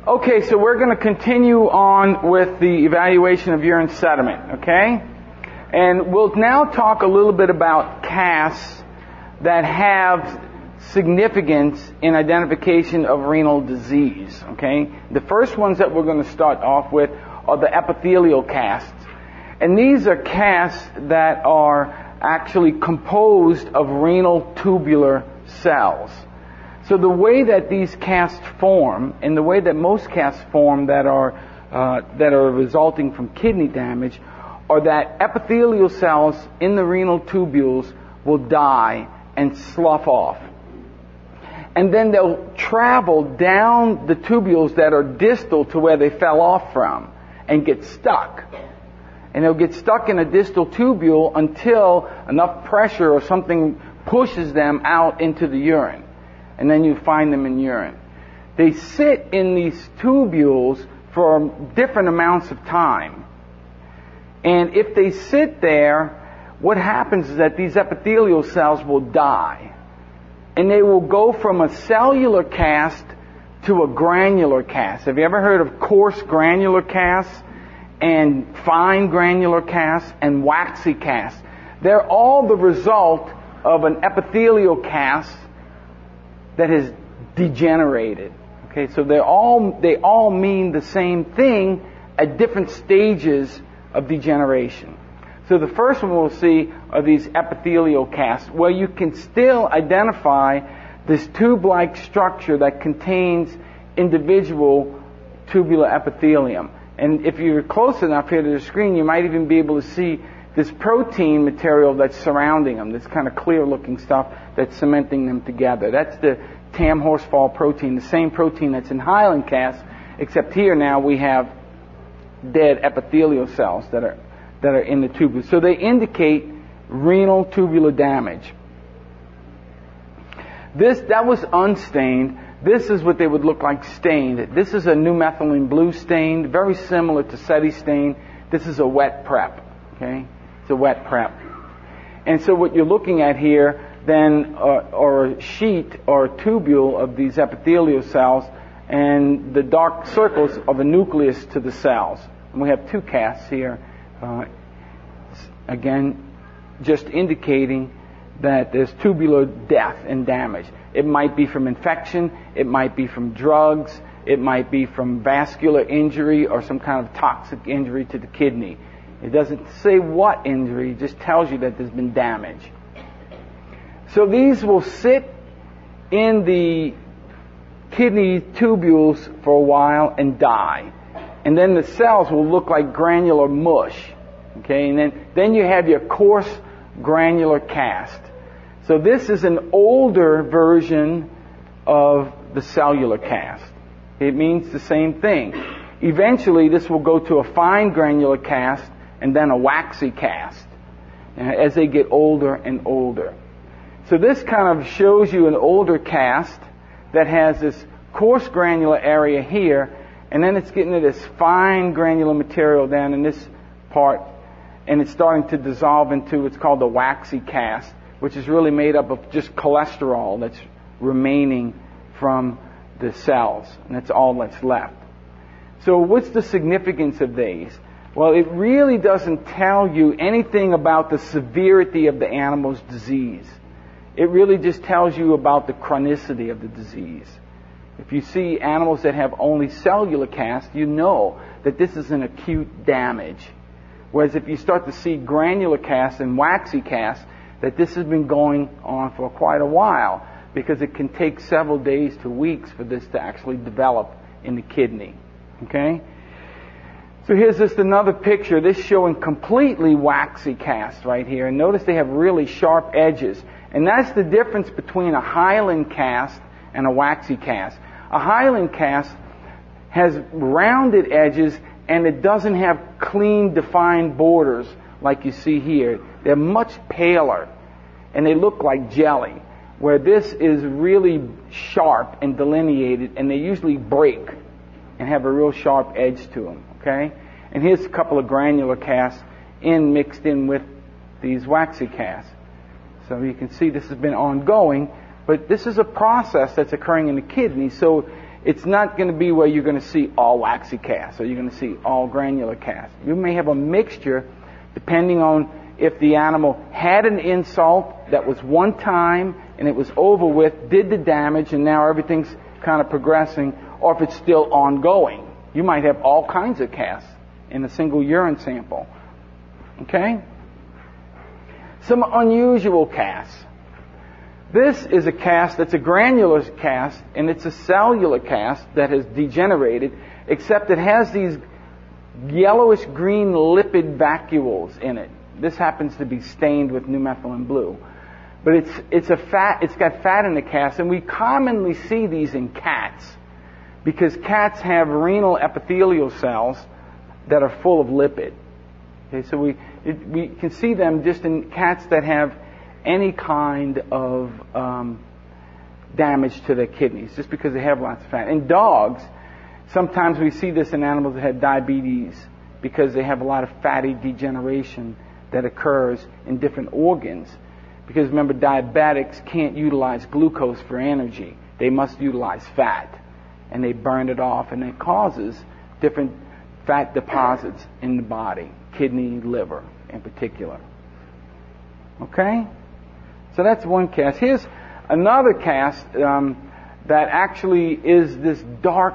Okay, so we're going to continue on with the evaluation of urine sediment, okay? And we'll now talk a little bit about casts that have significance in identification of renal disease, okay? The first ones that we're going to start off with are the epithelial casts. And these are casts that are actually composed of renal tubular cells. So the way that these casts form, and the way that most casts form that are resulting from kidney damage, are that epithelial cells in the renal tubules will die and slough off. And then they'll travel down the tubules that are distal to where they fell off from and get stuck. And they'll get stuck in a distal tubule until enough pressure or something pushes them out into the urine. And then you find them in urine. They sit in these tubules for different amounts of time. And if they sit there, what happens is that these epithelial cells will die. And they will go from a cellular cast to a granular cast. Have you ever heard of coarse granular casts and fine granular casts and waxy casts? They're all the result of an epithelial cast that has degenerated. Okay, so they all mean the same thing at different stages of degeneration. So the first one we'll see are these epithelial casts, where you can still identify this tube-like structure that contains individual tubular epithelium. And if you're close enough here to the screen, you might even be able to see this protein material that's surrounding them, this kind of clear-looking stuff that's cementing them together. That's the Tam-Horsfall protein, the same protein that's in hyaline casts, except here now we have dead epithelial cells that are in the tubules. So they indicate renal tubular damage. That was unstained. This is what they would look like stained. This is a new methylene blue stain, very similar to SETI stain. This is a wet prep. Okay, it's a wet prep. And so what you're looking at here then or a sheet or a tubule of these epithelial cells, and the dark circles are the nucleus to the cells. And we have two casts here. Again, just indicating that there's tubular death and damage. It might be from infection, it might be from drugs, it might be from vascular injury or some kind of toxic injury to the kidney. It doesn't say what injury, it just tells you that there's been damage. So these will sit in the kidney tubules for a while and die. And then the cells will look like granular mush. Okay, and then you have your coarse granular cast. So this is an older version of the cellular cast. It means the same thing. Eventually this will go to a fine granular cast and then a waxy cast as they get older and older. So this kind of shows you an older cast that has this coarse granular area here, and then it's getting to this fine granular material down in this part, and it's starting to dissolve into what's called the waxy cast, which is really made up of just cholesterol that's remaining from the cells, and that's all that's left. So what's the significance of these? Well, it really doesn't tell you anything about the severity of the animal's disease. It really just tells you about the chronicity of the disease. If you see animals that have only cellular casts, you know that this is an acute damage. Whereas if you start to see granular casts and waxy casts, that this has been going on for quite a while, because it can take several days to weeks for this to actually develop in the kidney. Okay? So here's just another picture. This showing completely waxy casts right here. And notice they have really sharp edges. And that's the difference between a hyaline cast and a waxy cast. A hyaline cast has rounded edges and it doesn't have clean, defined borders like you see here. They're much paler and they look like jelly, where this is really sharp and delineated, and they usually break and have a real sharp edge to them. Okay? And here's a couple of granular casts mixed in with these waxy casts. So you can see this has been ongoing, but this is a process that's occurring in the kidney. So It's not going to be where you're going to see all waxy casts or you're going to see all granular casts. You may have a mixture depending on if the animal had an insult that was one time and it was over with, did the damage, and now everything's kind of progressing, or if it's still ongoing. You might have all kinds of casts in a single urine sample. Okay? Some unusual casts. This is a cast that's a granular cast, and it's a cellular cast that has degenerated, except it has these yellowish-green lipid vacuoles in it. This happens to be stained with new methylene blue. But it's got fat in the cast, and we commonly see these in cats because cats have renal epithelial cells that are full of lipid. Okay, so we can see them just in cats that have any kind of damage to their kidneys, just because they have lots of fat. In dogs, sometimes we see this in animals that have diabetes because they have a lot of fatty degeneration that occurs in different organs. Because remember, diabetics can't utilize glucose for energy. They must utilize fat. And they burn it off, and it causes different fat deposits in the body, kidney, liver in particular. Okay? So that's one cast. Here's another cast that actually is this dark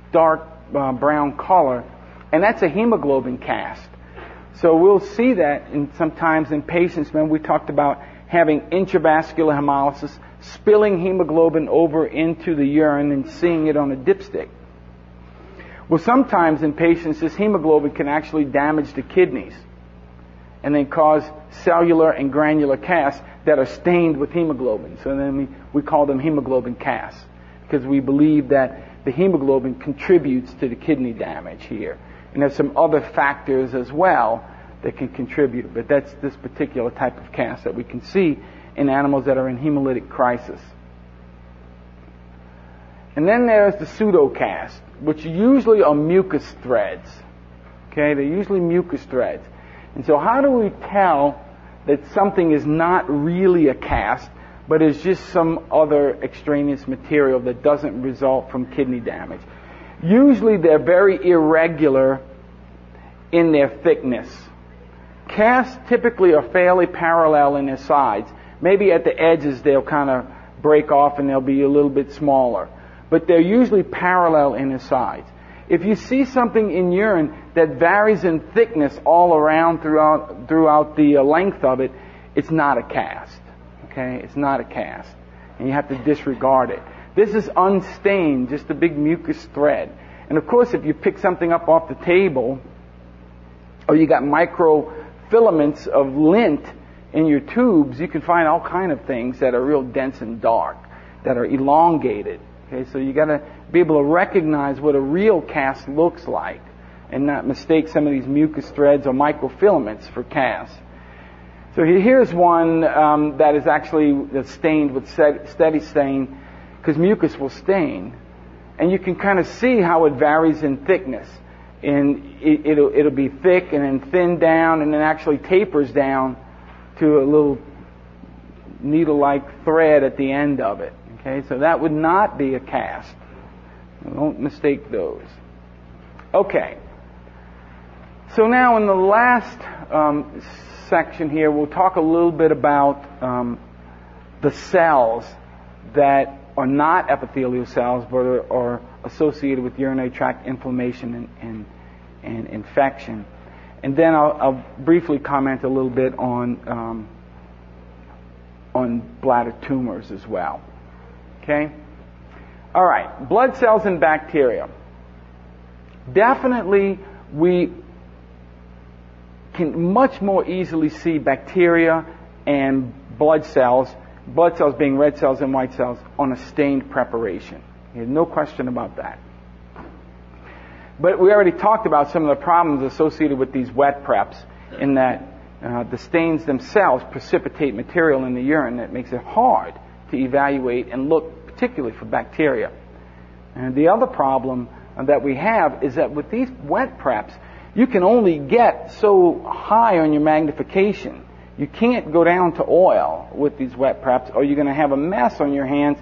brown color, and that's a hemoglobin cast. So we'll see that sometimes in patients when we talked about having intravascular hemolysis, spilling hemoglobin over into the urine and seeing it on a dipstick. Well, sometimes in patients this hemoglobin can actually damage the kidneys and then cause cellular and granular casts that are stained with hemoglobin. So then we call them hemoglobin casts because we believe that the hemoglobin contributes to the kidney damage here. And there's some other factors as well that can contribute, but that's this particular type of cast that we can see in animals that are in hemolytic crisis. And then there's the pseudocast, which usually are mucus threads. Okay, they're usually mucus threads. And so how do we tell that something is not really a cast, but is just some other extraneous material that doesn't result from kidney damage? Usually they're very irregular in their thickness. Casts typically are fairly parallel in their sides. Maybe at the edges they'll kind of break off and they'll be a little bit smaller. But they're usually parallel in their sides. If you see something in urine that varies in thickness all around throughout the length of it, it's not a cast. Okay? It's not a cast. And you have to disregard it. This is unstained, just a big mucus thread. And of course, if you pick something up off the table, or you got microfilaments of lint in your tubes, you can find all kind of things that are real dense and dark, that are elongated. Okay, so you got to be able to recognize what a real cast looks like, and not mistake some of these mucus threads or microfilaments for casts. So here's one that is actually stained with steady stain, because mucus will stain, and you can kind of see how it varies in thickness. And it'll be thick and then thin down and then actually tapers down to a little needle-like thread at the end of it. Okay, so that would not be a cast. Don't mistake those. Okay. So now in the last section here, we'll talk a little bit about the cells that are not epithelial cells but are associated with urinary tract inflammation and infection. And then I'll briefly comment a little bit on bladder tumors as well. Okay? All right, blood cells and bacteria. Definitely we can much more easily see bacteria and blood cells being red cells and white cells, on a stained preparation. There's no question about that. But we already talked about some of the problems associated with these wet preps, in that the stains themselves precipitate material in the urine that makes it hard to evaluate and look particularly for bacteria. And the other problem that we have is that with these wet preps, you can only get so high on your magnification. You can't go down to oil with these wet preps, or you're going to have a mess on your hands,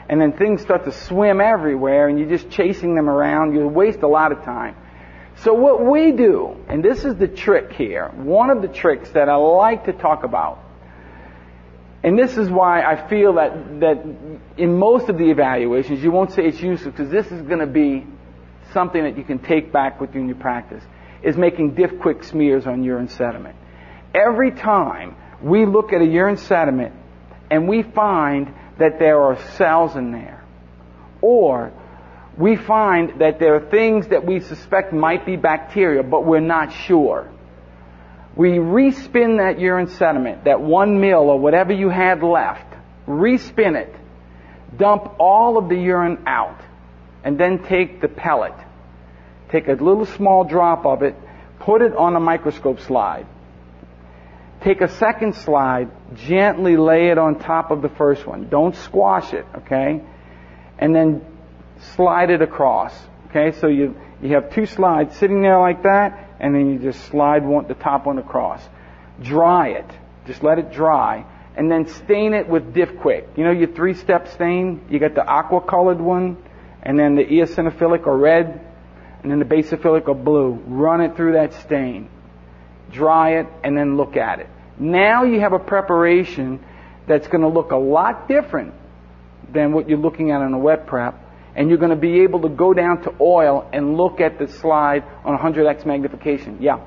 and then things start to swim everywhere, and you're just chasing them around. You'll waste a lot of time. So what we do, and this is the trick here, one of the tricks that I like to talk about, and this is why I feel that in most of the evaluations you won't say it's useless, because this is going to be something that you can take back with you in your practice, is making diff-quick smears on urine sediment. Every time we look at a urine sediment and we find that there are cells in there, or we find that there are things that we suspect might be bacteria, but we're not sure, we respin that urine sediment, that 1 ml or whatever you had left, respin it, dump all of the urine out, and then take the pellet, take a little small drop of it, put it on a microscope slide. Take a second slide, gently lay it on top of the first one. Don't squash it, okay? And then slide it across, okay? So you have 2 slides sitting there like that, and then you just slide the top one across. Dry it. Just let it dry. And then stain it with Diff-Quick. You know your 3-step stain? You got the aqua-colored one, and then the eosinophilic or red, and then the basophilic or blue. Run it through that stain. Dry it, and then look at it. Now you have a preparation that's going to look a lot different than what you're looking at in a wet prep, and you're going to be able to go down to oil and look at the slide on 100x magnification. Yeah.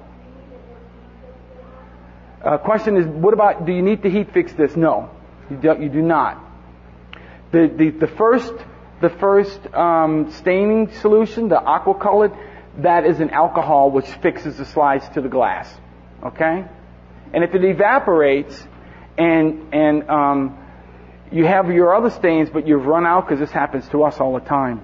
Question is, what about, do you need to heat fix this? No, you do not. The first staining solution, the aqua colored, that is an alcohol which fixes the slides to the glass. Okay? And if it evaporates and you have your other stains but you've run out, because this happens to us all the time,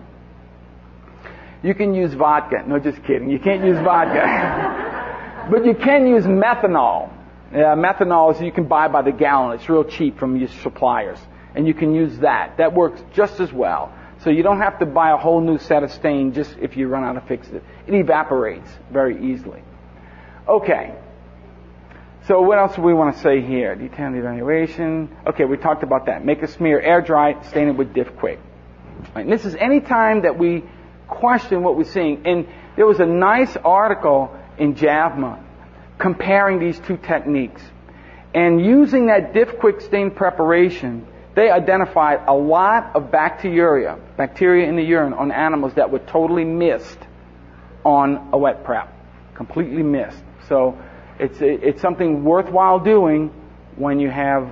you can use vodka. No, just kidding. You can't use vodka. But you can use methanol. Methanol is you can buy by the gallon. It's real cheap from your suppliers. And you can use that. That works just as well. So you don't have to buy a whole new set of stain just if you run out of fix it. It evaporates very easily. Okay. So what else do we want to say here? Detailed evaluation. Okay, we talked about that. Make a smear, air dry, stain it with Diff-Quick. Right, and this is any time that we question what we're seeing. And there was a nice article in JAVMA comparing these two techniques. And using that Diff-Quick stain preparation, they identified a lot of bacteria in the urine on animals that were totally missed on a wet prep. Completely missed. So it's something worthwhile doing when you have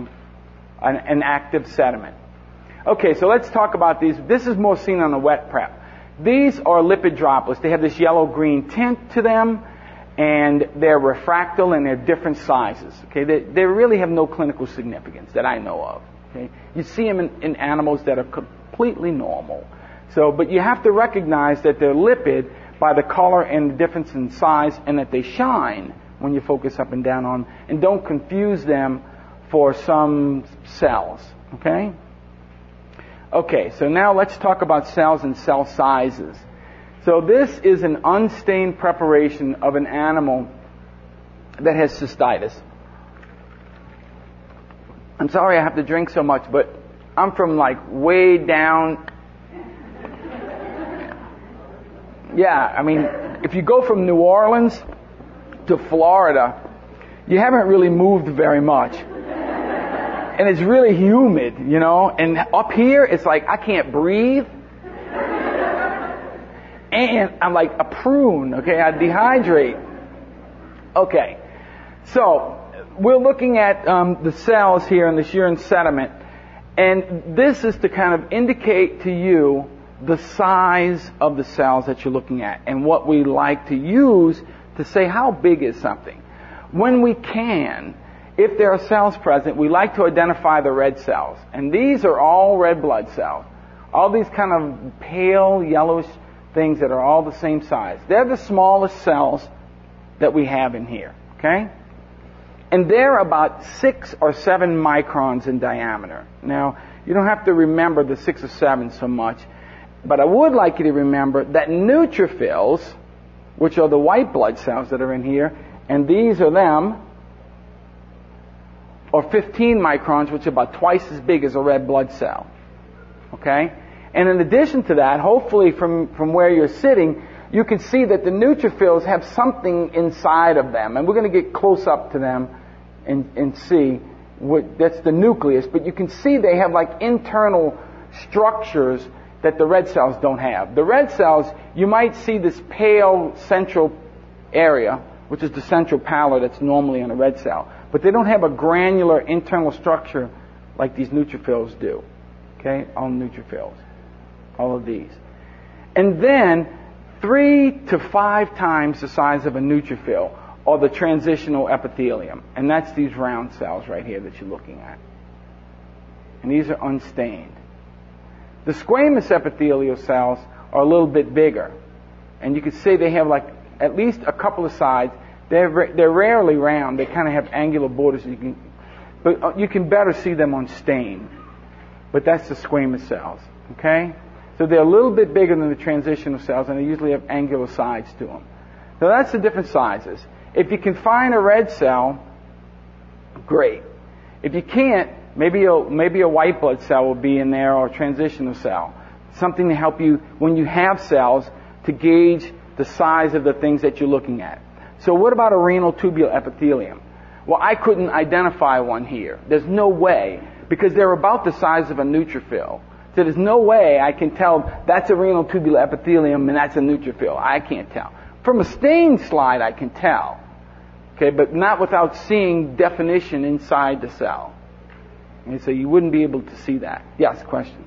an active sediment. Okay, so let's talk about these. This is more seen on a wet prep. These are lipid droplets. They have this yellow-green tint to them, and they're refractal and they're different sizes. Okay, they really have no clinical significance that I know of. Okay, you see them in animals that are completely normal. So, but you have to recognize that they're lipid by the color and the difference in size, and that they shine when you focus up and down on them, and don't confuse them for some cells. Okay? Okay, so now let's talk about cells and cell sizes. So this is an unstained preparation of an animal that has cystitis. I'm sorry I have to drink so much, but I'm from like way down. Yeah, I mean, if you go from New Orleans to Florida, you haven't really moved very much. And it's really humid, you know. And up here, it's like I can't breathe. And I'm like a prune, okay? I dehydrate. Okay. So, we're looking at the cells here in this urine sediment. And this is to kind of indicate to you the size of the cells that you're looking at, and what we like to use to say how big is something. When we can, if there are cells present, we like to identify the red cells. And these are all red blood cells. All these kind of pale yellowish things that are all the same size. They're the smallest cells that we have in here. Okay? And they're about 6 or 7 microns in diameter. Now, you don't have to remember the 6 or 7 so much, but I would like you to remember that neutrophils, which are the white blood cells that are in here, and these are them, or 15 microns, which are about twice as big as a red blood cell. Okay? And in addition to that, hopefully from where you're sitting, you can see that the neutrophils have something inside of them. And we're going to get close up to them and see that's the nucleus. But you can see they have like internal structures that the red cells don't have. The red cells, you might see this pale central area, which is the central pallor that's normally in a red cell. But they don't have a granular internal structure like these neutrophils do. Okay? All neutrophils. All of these. And then 3 to 5 times the size of a neutrophil are the transitional epithelium. And that's these round cells right here that you're looking at. And these are unstained. The squamous epithelial cells are a little bit bigger. And you can see they have like at least a couple of sides. They're rarely round. They kind of have angular borders. But you can better see them unstained. But that's the squamous cells. Okay? So they're a little bit bigger than the transitional cells, and they usually have angular sides to them. So that's the different sizes. If you can find a red cell, great. If you can't, maybe a white blood cell will be in there, or a transitional cell. Something to help you, when you have cells, to gauge the size of the things that you're looking at. So what about a renal tubular epithelium? Well, I couldn't identify one here. There's no way, because they're about the size of a neutrophil. So there's no way I can tell that's a renal tubular epithelium and that's a neutrophil. I can't tell. From a stained slide, I can tell. Okay, but not without seeing definition inside the cell. And so you wouldn't be able to see that. Yes, question.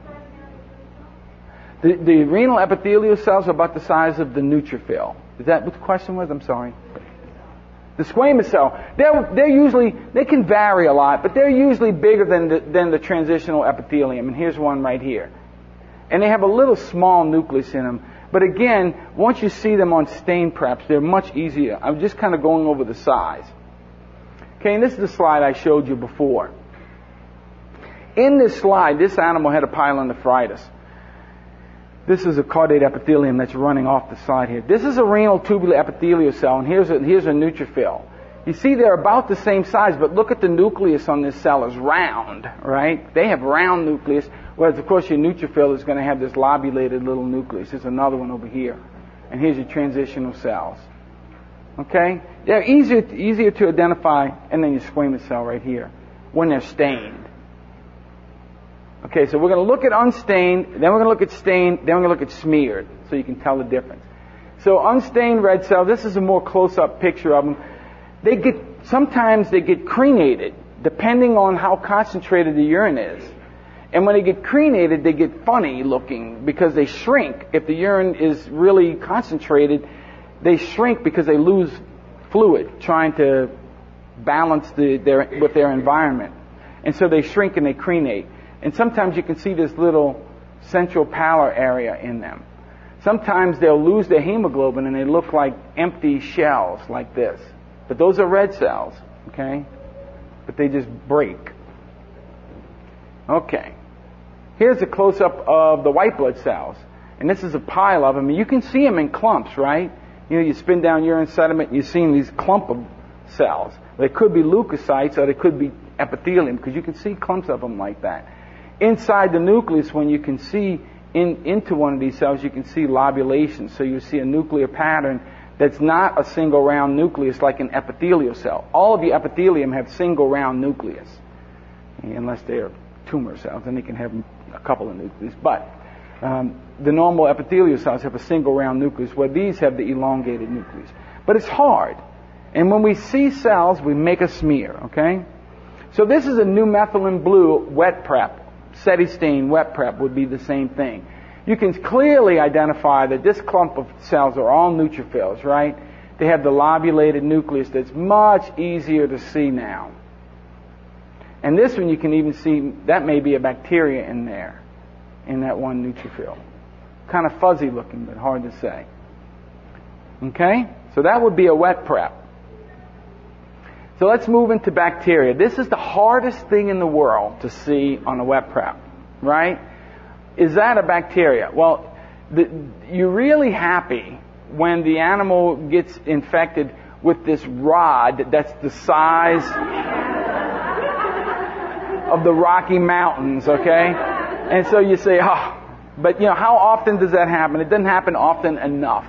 The renal epithelial cells are about the size of the neutrophil. Is that what the question was? I'm sorry. The squamous cell, they can vary a lot, but they're usually bigger than the transitional epithelium. And here's one right here. And they have a little small nucleus in them. But again, once you see them on stain preps, they're much easier. I'm just kind of going over the size. Okay, and this is the slide I showed you before. In this slide, this animal had a pyelonephritis. This is a caudate epithelium that's running off the side here. This is a renal tubular epithelial cell, and here's a neutrophil. You see they're about the same size, but look at the nucleus on this cell is round, right? They have round nucleus, whereas of course your neutrophil is going to have this lobulated little nucleus. There's another one over here. And here's your transitional cells. Okay? They're easier to identify, and then your squamous cell right here, when they're stained. Okay, so we're going to look at unstained, then we're going to look at stained, then we're going to look at smeared, so you can tell the difference. So unstained red cell, this is a more close-up picture of them. Sometimes they get crenated, depending on how concentrated the urine is. And when they get crenated, they get funny looking because they shrink. If the urine is really concentrated, they shrink because they lose fluid, trying to balance with their environment. And so they shrink and they crenate. And sometimes you can see this little central pallor area in them. Sometimes they'll lose their hemoglobin and they look like empty shells like this. But those are red cells, okay? But they just break. Okay. Here's a close-up of the white blood cells. And this is a pile of them. And you can see them in clumps, right? You know, you spin down urine sediment and you see these clump of cells. They could be leukocytes or they could be epithelium, because you can see clumps of them like that. Inside the nucleus, when you can see into one of these cells, you can see lobulation. So you see a nuclear pattern that's not a single round nucleus like an epithelial cell. All of the epithelium have single round nucleus, unless they're tumor cells, then they can have a couple of nucleus. But the normal epithelial cells have a single round nucleus, where these have the elongated nucleus. But it's hard. And when we see cells, we make a smear, okay? So this is a new methylene blue wet prep. SETI stain wet prep would be the same thing. You can clearly identify that this clump of cells are all neutrophils, right? They have the lobulated nucleus that's much easier to see now. And this one you can even see, that may be a bacteria in there, in that one neutrophil. Kind of fuzzy looking, but hard to say. Okay? So that would be a wet prep. So let's move into bacteria. This is the hardest thing in the world to see on a wet prep, right? Is that a bacteria? Well, you're really happy when the animal gets infected with this rod that's the size of the Rocky Mountains, okay? And so you say, oh, but how often does that happen? It doesn't happen often enough,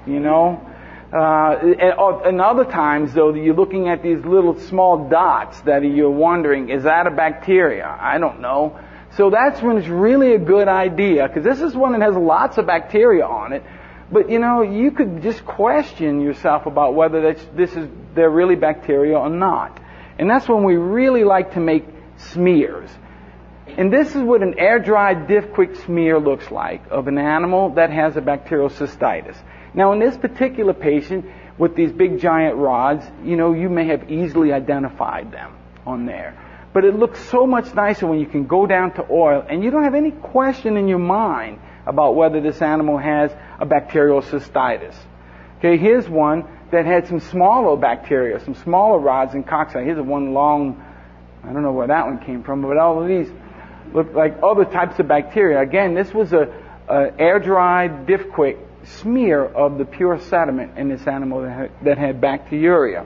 And other times, though, you're looking at these little small dots that you're wondering, is that a bacteria? I don't know. So that's when it's really a good idea, because this is one that has lots of bacteria on it. But, you could just question yourself about whether they're really bacteria or not. And that's when we really like to make smears. And this is what an air-dried diff-quick smear looks like of an animal that has a bacterial cystitis. Now, in this particular patient with these big giant rods, you may have easily identified them on there. But it looks so much nicer when you can go down to oil and you don't have any question in your mind about whether this animal has a bacterial cystitis. Okay, here's one that had some smaller bacteria, some smaller rods and cocci. Here's one long, I don't know where that one came from, but all of these look like other types of bacteria. Again, this was a air-dried diff-quick smear of the pure sediment in this animal that had bacteriuria.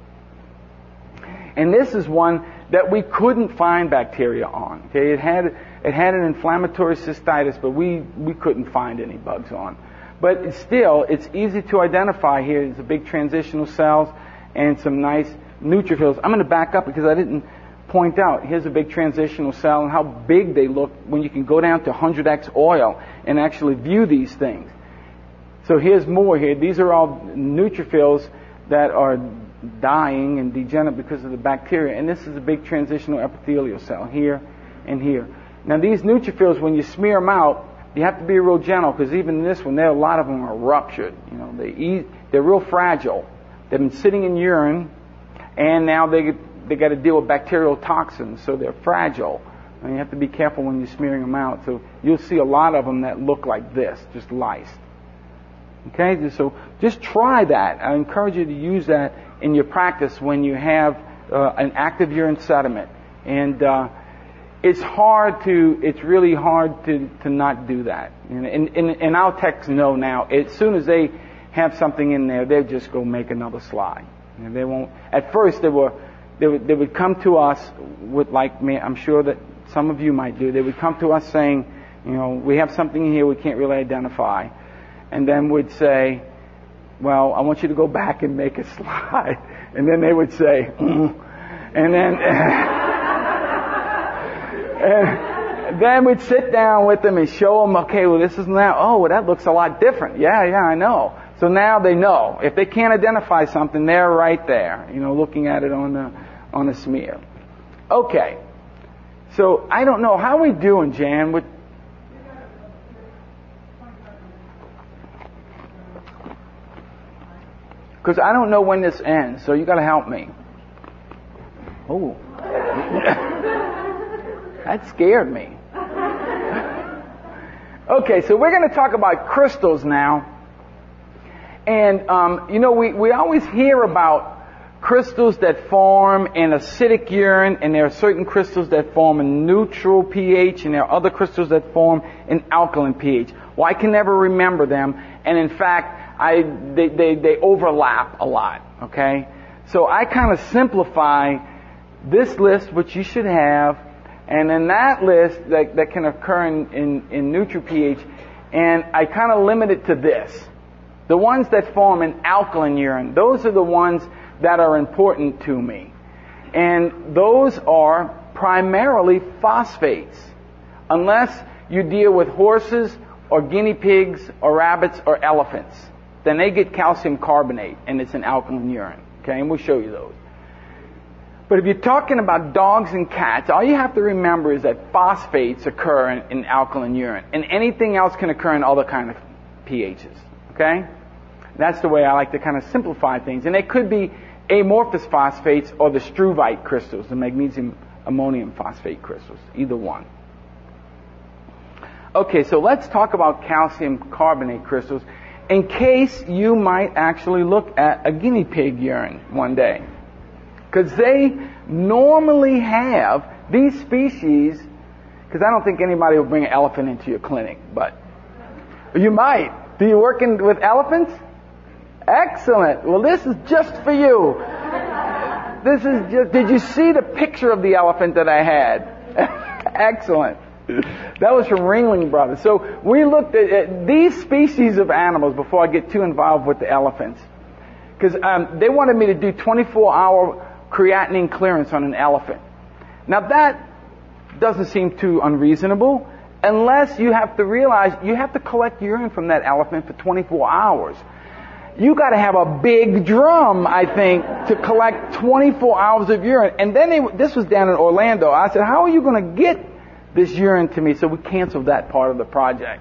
And this is one that we couldn't find bacteria on. Okay, it had an inflammatory cystitis, but we couldn't find any bugs on. But still, it's easy to identify here. There's a big transitional cells and some nice neutrophils. I'm going to back up because I didn't point out. Here's a big transitional cell and how big they look when you can go down to 100x oil and actually view these things. So here's more here. These are all neutrophils that are dying and degenerate because of the bacteria. And this is a big transitional epithelial cell here and here. Now these neutrophils, when you smear them out, you have to be real gentle because even in this one, a lot of them are ruptured. They're real fragile. They've been sitting in urine, and now they got to deal with bacterial toxins, so they're fragile. And you have to be careful when you're smearing them out. So you'll see a lot of them that look like this, just lysed. Okay, so just try that. I encourage you to use that in your practice when you have an active urine sediment. And it's really hard to not do that. And our techs know now, as soon as they have something in there, they'll just go make another slide. And they won't. At first, they would come to us with, like me, I'm sure that some of you might do. They would come to us saying, we have something in here we can't really identify. And then would say, well, I want you to go back and make a slide. And then they would say, and then and then we'd sit down with them and show them, okay, well, this is now, oh, well, that looks a lot different. Yeah, I know. So now they know. If they can't identify something, they're right there, looking at it on a smear. Okay. So I don't know. How are we doing, Jan? Because I don't know when this ends, so you got to help me. Oh. That scared me. Okay, so we're going to talk about crystals now. And, we always hear about crystals that form in acidic urine, and there are certain crystals that form in neutral pH, and there are other crystals that form in alkaline pH. Well, I can never remember them, and in fact, they overlap a lot, okay? So I kind of simplify this list, which you should have, and in that list that can occur in neutral pH, and I kind of limit it to this. The ones that form in alkaline urine, those are the ones that are important to me. And those are primarily phosphates, unless you deal with horses or guinea pigs or rabbits or elephants. Then they get calcium carbonate, and it's in alkaline urine. Okay, and we'll show you those. But if you're talking about dogs and cats, all you have to remember is that phosphates occur in alkaline urine, and anything else can occur in other kind of pHs. Okay? That's the way I like to kind of simplify things. And they could be amorphous phosphates or the struvite crystals, the magnesium ammonium phosphate crystals, either one. Okay, so let's talk about calcium carbonate crystals in case you might actually look at a guinea pig urine one day. Because they normally have these species, because I don't think anybody will bring an elephant into your clinic, but you might. Do you work with elephants? Excellent. Well, this is just for you. Did you see the picture of the elephant that I had? Excellent. That was from Ringling Brothers. So we looked at these species of animals before I get too involved with the elephants. Because they wanted me to do 24-hour creatinine clearance on an elephant. Now that doesn't seem too unreasonable, unless you have to realize you have to collect urine from that elephant for 24 hours. You got to have a big drum, I think, to collect 24 hours of urine. And then this was down in Orlando. I said, how are you going to get this urine to me? So we canceled that part of the project.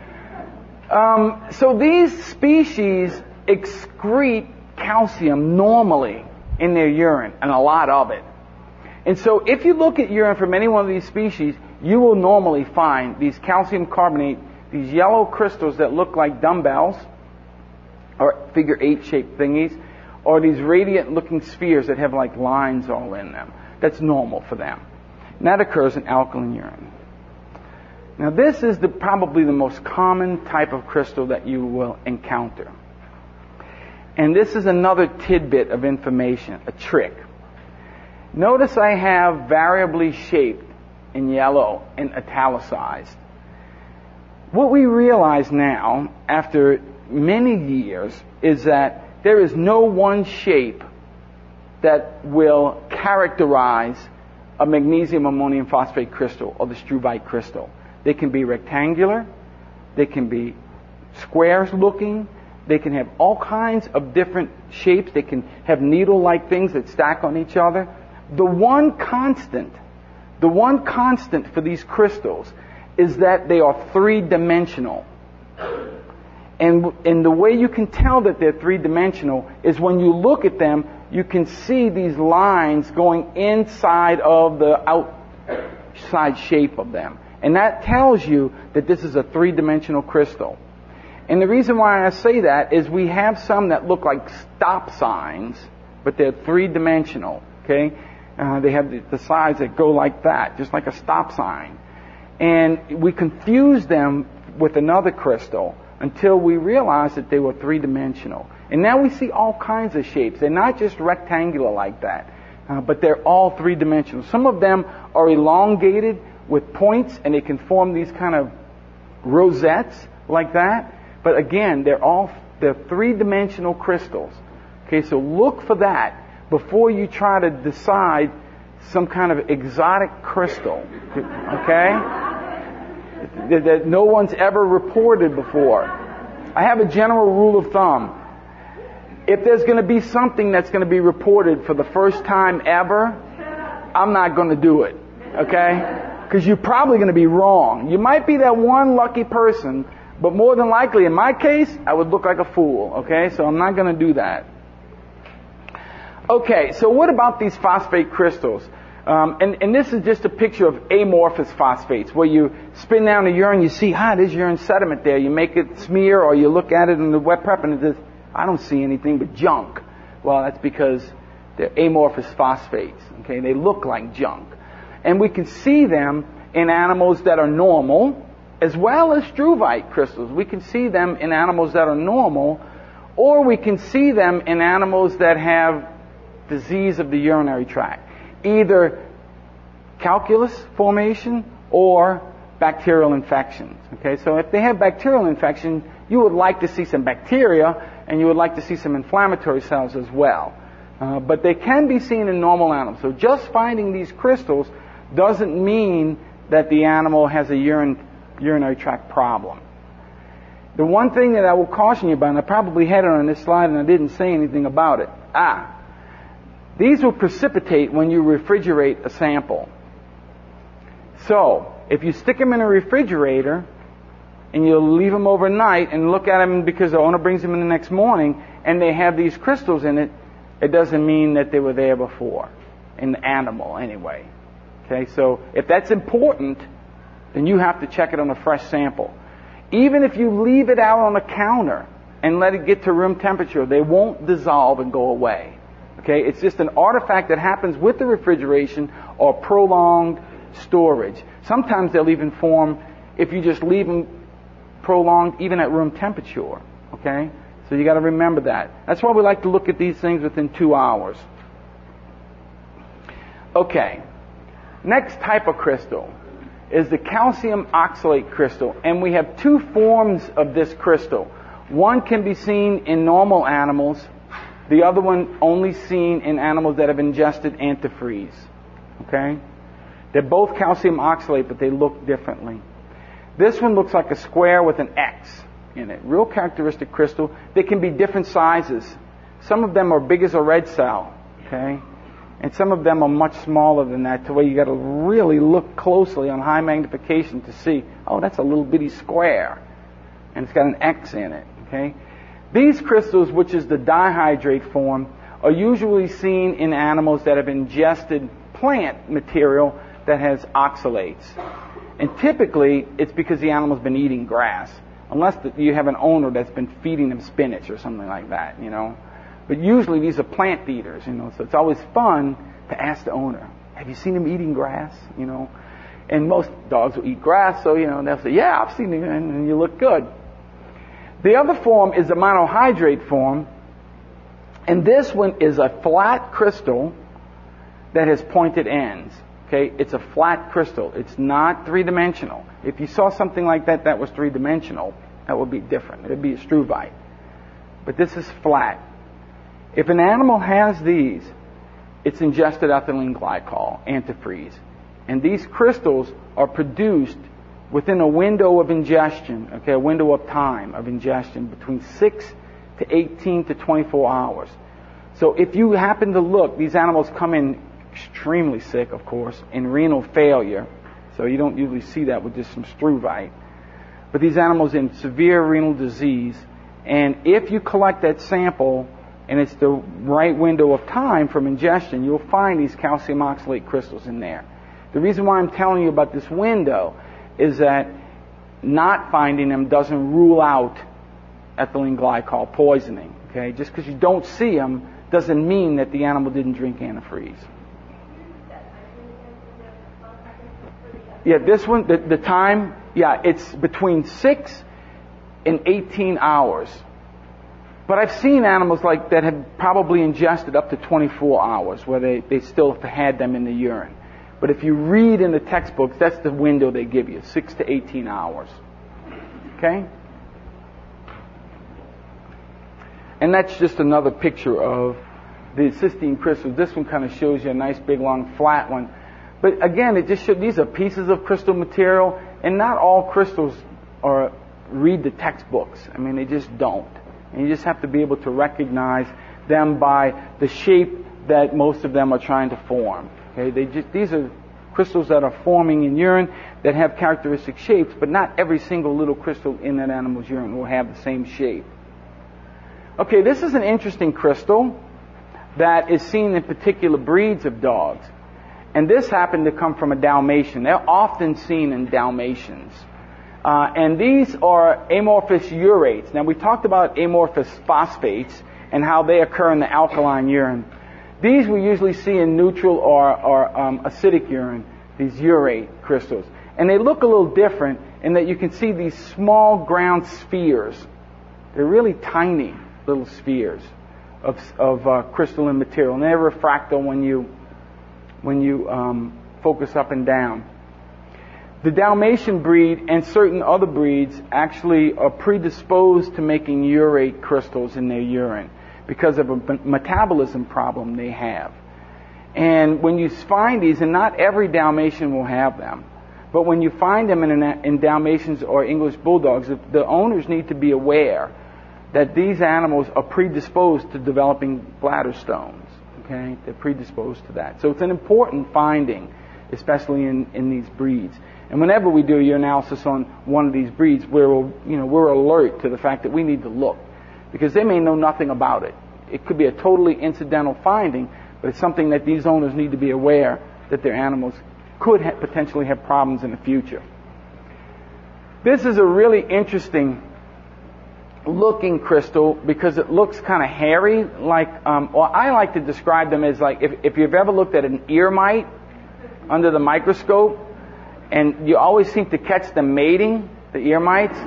So these species excrete calcium normally in their urine, and a lot of it. And so if you look at urine from any one of these species, you will normally find these calcium carbonate, these yellow crystals that look like dumbbells, or figure 8 shaped thingies, or these radiant looking spheres that have like lines all in them. That's normal for them. And that occurs in alkaline urine. Now this is probably the most common type of crystal that you will encounter. And this is another tidbit of information, a trick. Notice I have variably shaped in yellow and italicized. What we realize now, after many years, is that there is no one shape that will characterize a magnesium ammonium phosphate crystal or the struvite crystal. They can be rectangular, they can be squares looking, they can have all kinds of different shapes, they can have needle-like things that stack on each other. The one constant for these crystals is that they are three-dimensional. And the way you can tell that they're three-dimensional is when you look at them, you can see these lines going inside of the outside shape of them. And that tells you that this is a three-dimensional crystal. And the reason why I say that is we have some that look like stop signs, but they're three-dimensional, okay? They have the sides that go like that, just like a stop sign. And we confuse them with another crystal until we realized that they were three-dimensional. And now we see all kinds of shapes. They're not just rectangular like that, but they're all three-dimensional. Some of them are elongated with points, and they can form these kind of rosettes like that. But again, they're three-dimensional crystals. Okay, so look for that before you try to decide some kind of exotic crystal. Okay? That no one's ever reported before. I have a general rule of thumb. If there's going to be something that's going to be reported for the first time ever, I'm not going to do it. Okay? Because you're probably going to be wrong. You might be that one lucky person, but more than likely, in my case, I would look like a fool. Okay? So I'm not going to do that. Okay, so what about these phosphate crystals? And this is just a picture of amorphous phosphates, where you spin down the urine, you see, there's urine sediment there. You make it smear, or you look at it in the wet prep, and it says, I don't see anything but junk. Well, that's because they're amorphous phosphates. Okay, they look like junk. And we can see them in animals that are normal, as well as struvite crystals. We can see them in animals that are normal, or we can see them in animals that have disease of the urinary tract. Either calculus formation or bacterial infections. Okay, so if they have bacterial infection, you would like to see some bacteria, and you would like to see some inflammatory cells as well. But they can be seen in normal animals. So just finding these crystals doesn't mean that the animal has a urinary tract problem. The one thing that I will caution you about, and I probably had it on this slide and I didn't say anything about it. These will precipitate when you refrigerate a sample. So, if you stick them in a refrigerator and you leave them overnight and look at them because the owner brings them in the next morning and they have these crystals in it, it doesn't mean that they were there before, in the animal anyway. Okay, so if that's important, then you have to check it on a fresh sample. Even if you leave it out on the counter and let it get to room temperature, they won't dissolve and go away. Okay, it's just an artifact that happens with the refrigeration or prolonged storage. Sometimes they'll even form if you just leave them prolonged even at room temperature. Okay, so you got to remember that. That's why we like to look at these things within 2 hours. Okay, next type of crystal is the calcium oxalate crystal. And we have two forms of this crystal. One can be seen in normal animals. The other one only seen in animals that have ingested antifreeze. Okay? They're both calcium oxalate, but they look differently. This one looks like a square with an X in it. Real characteristic crystal. They can be different sizes. Some of them are big as a red cell. Okay? And some of them are much smaller than that, to where you got to really look closely on high magnification to see, oh, that's a little bitty square. And it's got an X in it. Okay? These crystals, which is the dihydrate form, are usually seen in animals that have ingested plant material that has oxalates. And typically, it's because the animal's been eating grass. Unless you have an owner that's been feeding them spinach or something like that, you know. But usually these are plant eaters, you know. So it's always fun to ask the owner, have you seen him eating grass, you know? And most dogs will eat grass, so, you know, they'll say, yeah, I've seen him, and you look good. The other form is the monohydrate form. And this one is a flat crystal that has pointed ends. Okay, it's a flat crystal. It's not three-dimensional. If you saw something like that that was three-dimensional, that would be different. It would be a struvite. But this is flat. If an animal has these, it's ingested ethylene glycol, antifreeze. And these crystals are produced within a window of ingestion, okay, a window of time of ingestion between 6 to 18 to 24 hours. So if you happen to look, these animals come in extremely sick, of course, in renal failure. So you don't usually see that with just some struvite. But these animals in severe renal disease, and if you collect that sample and it's the right window of time from ingestion, you'll find these calcium oxalate crystals in there. The reason why I'm telling you about this window is that not finding them doesn't rule out ethylene glycol poisoning. Okay, just because you don't see them doesn't mean that the animal didn't drink antifreeze. Yeah, this one, the time, yeah, it's between 6 and 18 hours. But I've seen animals like that have probably ingested up to 24 hours, where they still have had them in the urine. But if you read in the textbooks, that's the window they give you, 6 to 18 hours. Okay? And that's just another picture of the cystine crystals. This one kind of shows you a nice big long flat one. But again, it just shows these are pieces of crystal material, and not all crystals read the textbooks. I mean, they just don't. And you just have to be able to recognize them by the shape that most of them are trying to form. Okay, these are crystals that are forming in urine that have characteristic shapes, but not every single little crystal in that animal's urine will have the same shape. Okay, this is an interesting crystal that is seen in particular breeds of dogs. And this happened to come from a Dalmatian. They're often seen in Dalmatians. And these are amorphous urates. Now, we talked about amorphous phosphates and how they occur in the alkaline urine. These we usually see in neutral or acidic urine, these urate crystals. And they look a little different in that you can see these small ground spheres. They're really tiny little spheres of crystalline material. And they're refractal when you focus up and down. The Dalmatian breed and certain other breeds actually are predisposed to making urate crystals in their urine because of a metabolism problem they have. And when you find these, and not every Dalmatian will have them, but when you find them in Dalmatians or English Bulldogs, the owners need to be aware that these animals are predisposed to developing bladder stones. Okay, they're predisposed to that. So it's an important finding, especially in these breeds. And whenever we do urinalysis on one of these breeds, we're alert to the fact that we need to look, because they may know nothing about it. It could be a totally incidental finding, but it's something that these owners need to be aware that their animals could potentially have problems in the future. This is a really interesting looking crystal because it looks kind of hairy, like, I like to describe them as like, if you've ever looked at an ear mite under the microscope, and you always seem to catch them mating, the ear mites.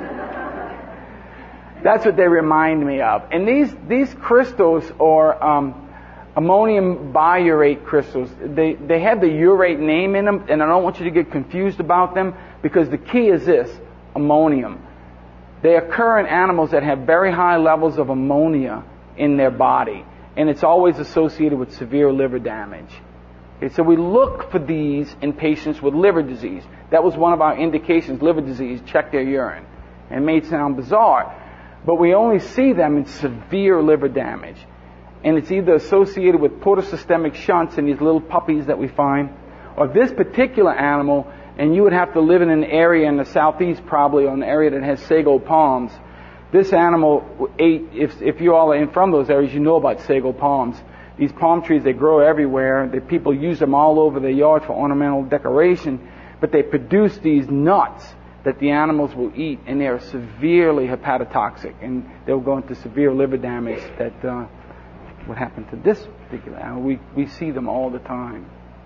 That's what they remind me of. And these crystals are Ammonium biurate crystals. They have the urate name in them, and I don't want you to get confused about them, because the key is this: ammonium. They occur in animals that have very high levels of ammonia in their body, and it's always associated with severe liver damage. Okay, so we look for these in patients with liver disease. That was one of our indications, liver disease, check their urine. And it may sound bizarre, but we only see them in severe liver damage. And it's either associated with portosystemic shunts in these little puppies that we find, or this particular animal, and you would have to live in an area in the southeast probably, or an area that has sago palms. This animal ate, if you all are from those areas, you know about sago palms. These palm trees, they grow everywhere. The people use them all over their yard for ornamental decoration, but they produce these nuts that the animals will eat, and they are severely hepatotoxic, and they'll go into severe liver damage. That what happened to this particular animal. We see them all the time.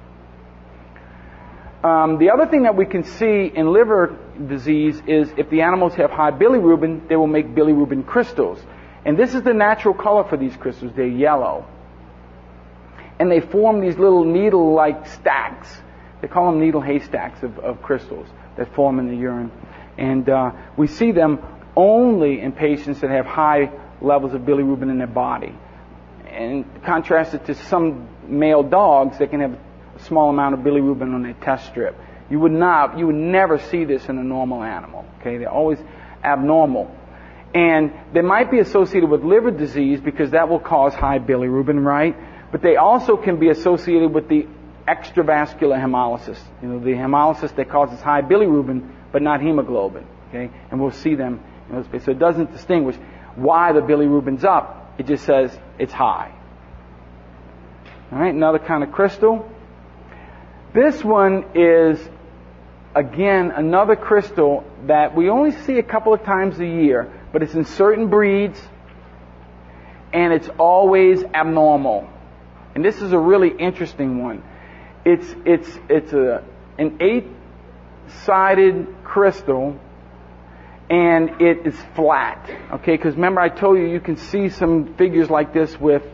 The other thing that we can see in liver disease is if the animals have high bilirubin, they will make bilirubin crystals. And this is the natural color for these crystals. They're yellow. And they form these little needle-like stacks. They call them needle haystacks of crystals that form in the urine. And we see them only in patients that have high levels of bilirubin in their body. And contrasted to some male dogs, they can have a small amount of bilirubin on their test strip. You would never see this in a normal animal. Okay, they're always abnormal. And they might be associated with liver disease because that will cause high bilirubin, right? But they also can be associated with the extravascular hemolysis. You know, the hemolysis that causes high bilirubin, but not hemoglobin. Okay, and we'll see them in those spaces. So it doesn't distinguish why the bilirubin's up. It just says it's high. All right, another kind of crystal. This one is, again, another crystal that we only see a couple of times a year, but it's in certain breeds, and it's always abnormal. And this is a really interesting one. It's an 8-sided crystal, and it is flat. Okay, because remember I told you can see some figures like this with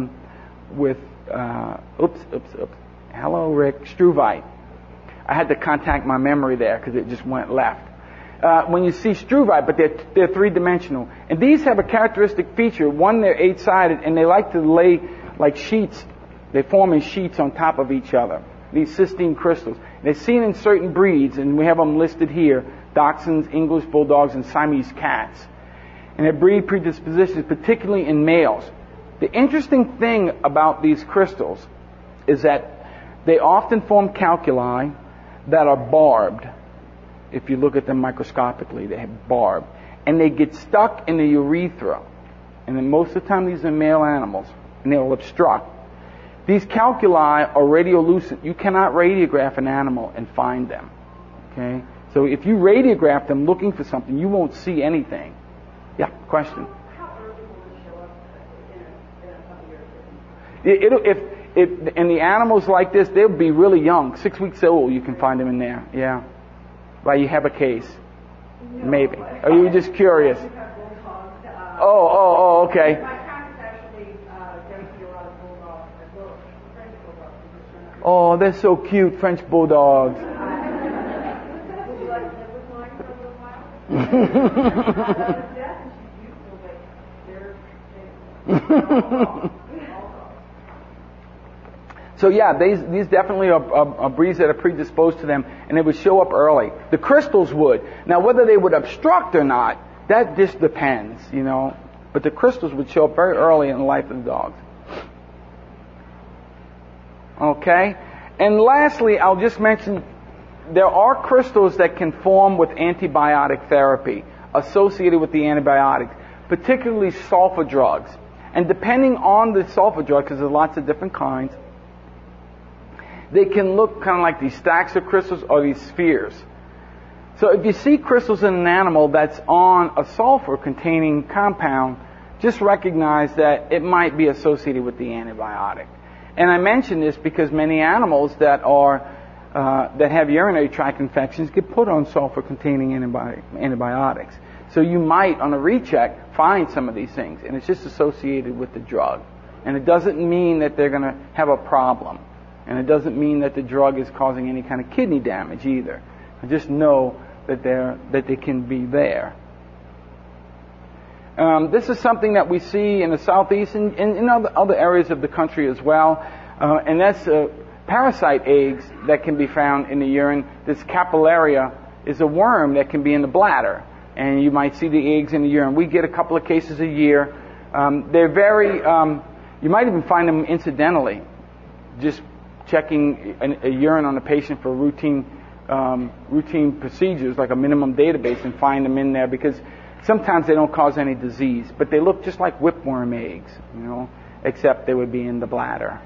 hello Rick, struvite. I had to contact my memory there because it just went left. When you see struvite, but they're 3-dimensional. And these have a characteristic feature. One, they're 8-sided, and they like to lay like sheets. They form in sheets on top of each other. These cystine crystals. They're seen in certain breeds, and we have them listed here. Dachshunds, English bulldogs, and Siamese cats. And their breed predispositions, particularly in males. The interesting thing about these crystals is that they often form calculi that are barbed. If you look at them microscopically, they have barb. And they get stuck in the urethra. And then most of the time these are male animals. And they'll obstruct. These calculi are radiolucent. You cannot radiograph an animal and find them. Okay? So if you radiograph them looking for something, you won't see anything. Yeah, question? How early will it show up in a puppy or And the animals like this, they'll be really young. 6 weeks old, you can find them in there. Yeah. Like you have a case. No, maybe. Or you were just curious? Okay. My practice actually does see a lot of bulldogs, as well as French bulldogs. Oh, they're so cute, French bulldogs. Would you like to live with mine for a little while? Death, and she's beautiful, but they're So yeah, these definitely are breeds that are predisposed to them, and they would show up early. The crystals would. Now, whether they would obstruct or not, that just depends, you know. But the crystals would show up very early in the life of the dogs. Okay? And lastly, I'll just mention, there are crystals that can form with antibiotic therapy associated with the antibiotics, particularly sulfa drugs. And depending on the sulfa drug, because there's lots of different kinds, they can look kind of like these stacks of crystals or these spheres. So if you see crystals in an animal that's on a sulfur-containing compound, just recognize that it might be associated with the antibiotic. And I mention this because many animals that have urinary tract infections get put on sulfur-containing antibiotics. So you might, on a recheck, find some of these things, and it's just associated with the drug. And it doesn't mean that they're going to have a problem. And it doesn't mean that the drug is causing any kind of kidney damage either. Just know that they can be there. This is something that we see in the southeast and in other areas of the country as well. And that's parasite eggs that can be found in the urine. This capillaria is a worm that can be in the bladder. And you might see the eggs in the urine. We get a couple of cases a year. They're very, you might even find them incidentally, just checking a urine on a patient for routine procedures like a minimum database and find them in there because sometimes they don't cause any disease, but they look just like whipworm eggs, except they would be in the bladder.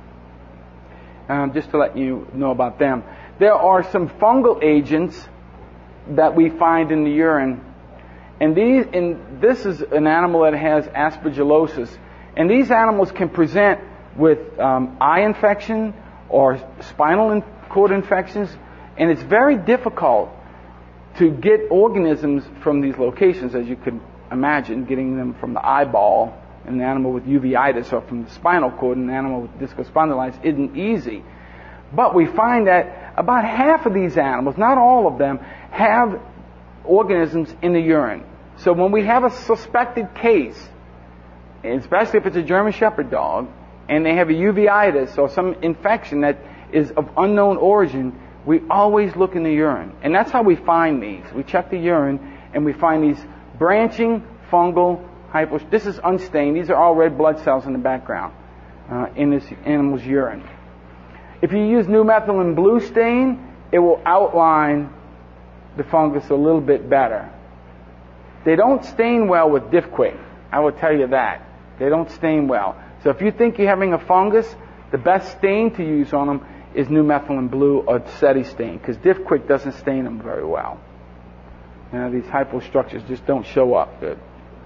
Just to let you know about them. There are some fungal agents that we find in the urine, and this is an animal that has aspergillosis, and these animals can present with eye infection or spinal cord infections, and it's very difficult to get organisms from these locations, as you could imagine, getting them from the eyeball in an animal with uveitis or from the spinal cord in an animal with discospondilitis isn't easy. But we find that about half of these animals, not all of them, have organisms in the urine. So when we have a suspected case, especially if it's a German Shepherd dog, and they have a uveitis or some infection that is of unknown origin, we always look in the urine. And that's how we find these. We check the urine and we find these branching fungal this is unstained. These are all red blood cells in the background in this animal's urine. If you use new methylene blue stain, it will outline the fungus a little bit better. They don't stain well with Difquick. I will tell you that. They don't stain well. So if you think you're having a fungus, the best stain to use on them is new methylene blue or SETI stain, because Difquick doesn't stain them very well. These hypostructures just don't show up good.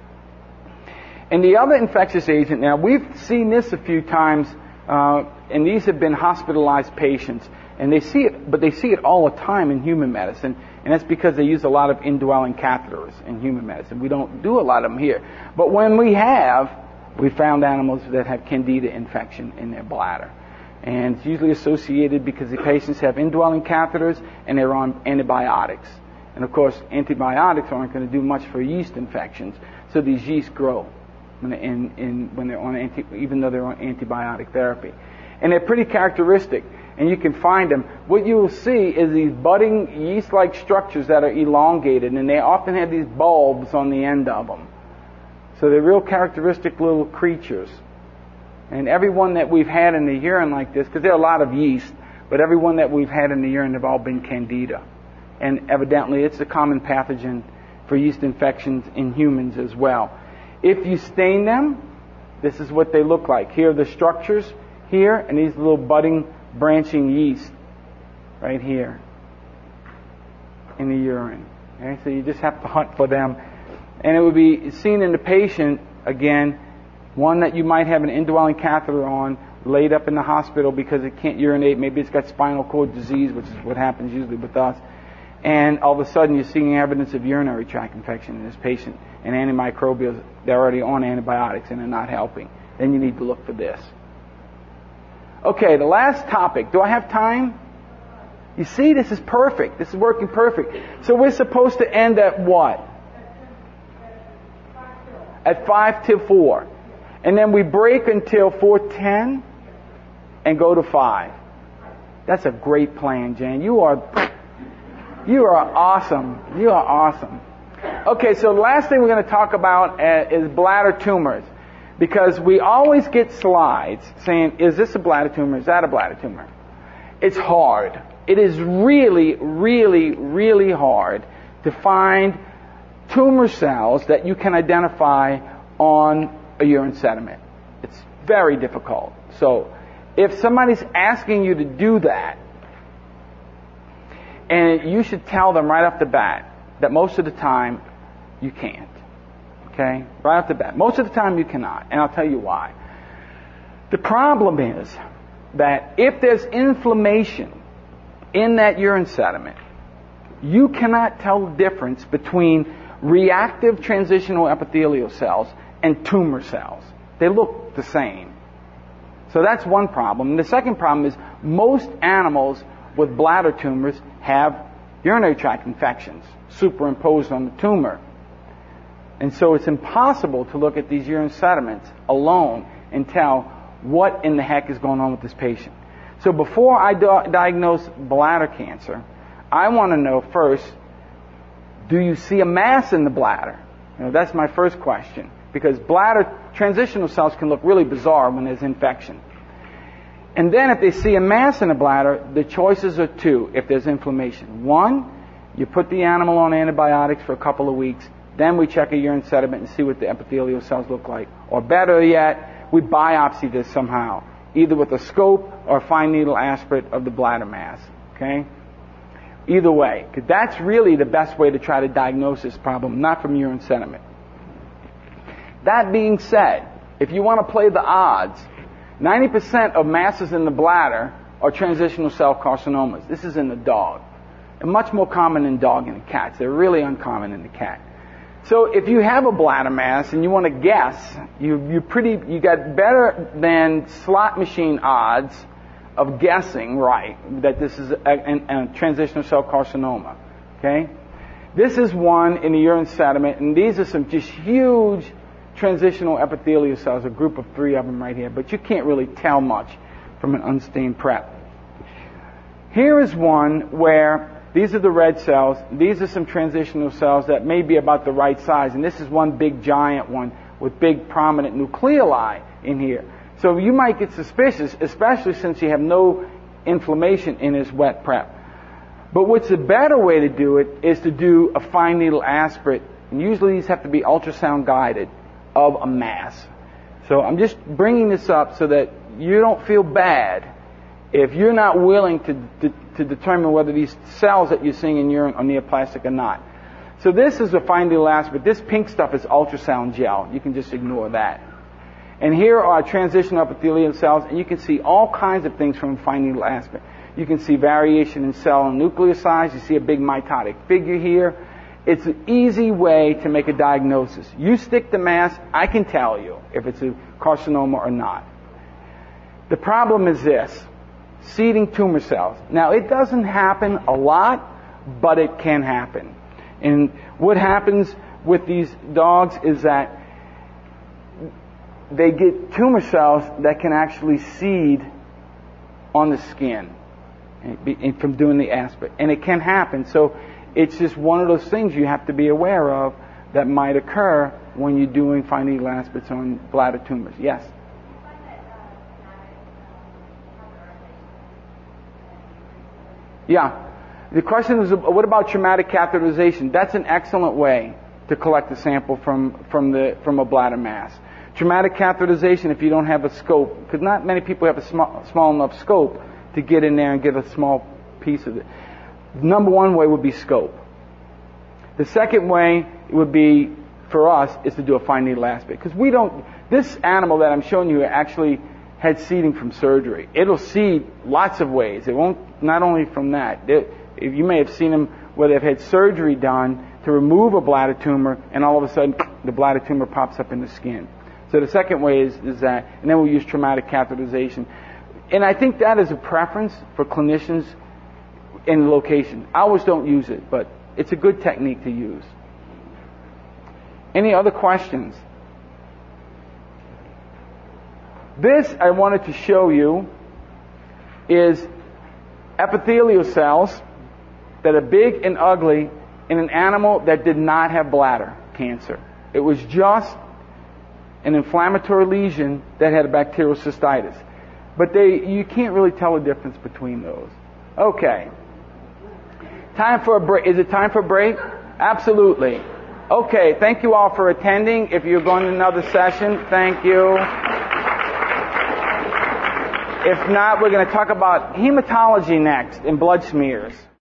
And the other infectious agent, now we've seen this a few times, and these have been hospitalized patients, and they see it, but they see it all the time in human medicine, and that's because they use a lot of indwelling catheters in human medicine. We don't do a lot of them here. But when we found animals that have candida infection in their bladder. And it's usually associated because the patients have indwelling catheters and they're on antibiotics. And of course, antibiotics aren't going to do much for yeast infections, so these yeast grow when they're on even though they're on antibiotic therapy. And they're pretty characteristic, and you can find them. What you will see is these budding yeast-like structures that are elongated, and they often have these bulbs on the end of them. So they're real characteristic little creatures. And every one that we've had in the urine like this, because there are a lot of yeast, but every one that we've had in the urine have all been candida. And evidently it's a common pathogen for yeast infections in humans as well. If you stain them, this is what they look like. Here are the structures here, and these little budding, branching yeast right here in the urine. Okay? So you just have to hunt for them. And it would be seen in the patient, again, one that you might have an indwelling catheter on, laid up in the hospital because it can't urinate. Maybe it's got spinal cord disease, which is what happens usually with us. And all of a sudden you're seeing evidence of urinary tract infection in this patient. And antimicrobials, they're already on antibiotics and they're not helping. Then you need to look for this. Okay, the last topic. Do I have time? You see, this is perfect. This is working perfect. So we're supposed to end at what? At 5 till 4. And then we break until 4:10 and go to 5. That's a great plan, Jane. You are awesome. You are awesome. Okay, so the last thing we're going to talk about is bladder tumors. Because we always get slides saying, is this a bladder tumor? Is that a bladder tumor? It's hard. It is really, really, really hard to find tumor cells that you can identify on a urine sediment. It's very difficult. So if somebody's asking you to do that, and you should tell them right off the bat that most of the time you can't. Okay? Right off the bat. Most of the time you cannot. And I'll tell you why. The problem is that if there's inflammation in that urine sediment, you cannot tell the difference between reactive transitional epithelial cells and tumor cells. They look the same. So that's one problem. And the second problem is most animals with bladder tumors have urinary tract infections superimposed on the tumor. And so it's impossible to look at these urine sediments alone and tell what in the heck is going on with this patient. So before I diagnose bladder cancer, I want to know first, do you see a mass in the bladder? That's my first question. Because bladder transitional cells can look really bizarre when there's infection. And then if they see a mass in the bladder, the choices are two if there's inflammation. One, you put the animal on antibiotics for a couple of weeks, then we check a urine sediment and see what the epithelial cells look like. Or better yet, we biopsy this somehow, either with a scope or a fine needle aspirate of the bladder mass. Okay? Either way, because that's really the best way to try to diagnose this problem, not from urine sediment. That being said, if you want to play the odds, 90% of masses in the bladder are transitional cell carcinomas. This is in the dog. And much more common in dog and in cats. They're really uncommon in the cat. So if you have a bladder mass and you want to guess, you got better than slot machine odds of guessing right that this is a transitional cell carcinoma. Okay? This is one in the urine sediment, and these are some just huge transitional epithelial cells, a group of 3 of them right here, but you can't really tell much from an unstained prep. Here is one where these are the red cells, these are some transitional cells that may be about the right size, and this is one big giant one with big prominent nucleoli in here. So you might get suspicious, especially since you have no inflammation in his wet prep. But what's a better way to do it is to do a fine needle aspirate, and usually these have to be ultrasound guided, of a mass. So I'm just bringing this up so that you don't feel bad if you're not willing to determine whether these cells that you're seeing in urine are neoplastic or not. So this is a fine needle aspirate. This pink stuff is ultrasound gel. You can just ignore that. And here are transitional epithelial cells, and you can see all kinds of things from a fine needle aspirate. You can see variation in cell and nuclear size. You see a big mitotic figure here. It's an easy way to make a diagnosis. You stick the mass, I can tell you if it's a carcinoma or not. The problem is this: seeding tumor cells. Now, it doesn't happen a lot, but it can happen. And what happens with these dogs is that they get tumor cells that can actually seed on the skin from doing the aspirate. And it can happen. So it's just one of those things you have to be aware of that might occur when you're doing fine needle aspirates on bladder tumors. Yes? Yeah. The question is, what about traumatic catheterization? That's an excellent way to collect a sample from a bladder mass. Traumatic catheterization, if you don't have a scope, because not many people have a small enough scope to get in there and get a small piece of it. Number one way would be scope. The second way would be, for us, is to do a fine needle aspirate. Because this animal that I'm showing you actually had seeding from surgery. It'll seed lots of ways. It won't, not only from that. You may have seen them where they've had surgery done to remove a bladder tumor, and all of a sudden the bladder tumor pops up in the skin. So the second way is that, and then we'll use traumatic catheterization. And I think that is a preference for clinicians in the location. I always don't use it, but it's a good technique to use. Any other questions? This I wanted to show you is epithelial cells that are big and ugly in an animal that did not have bladder cancer. It was just an inflammatory lesion that had a bacterial cystitis. But you can't really tell the difference between those. Okay. Time for a break. Is it time for a break? Absolutely. Okay, thank you all for attending. If you're going to another session, thank you. If not, we're going to talk about hematology next and blood smears.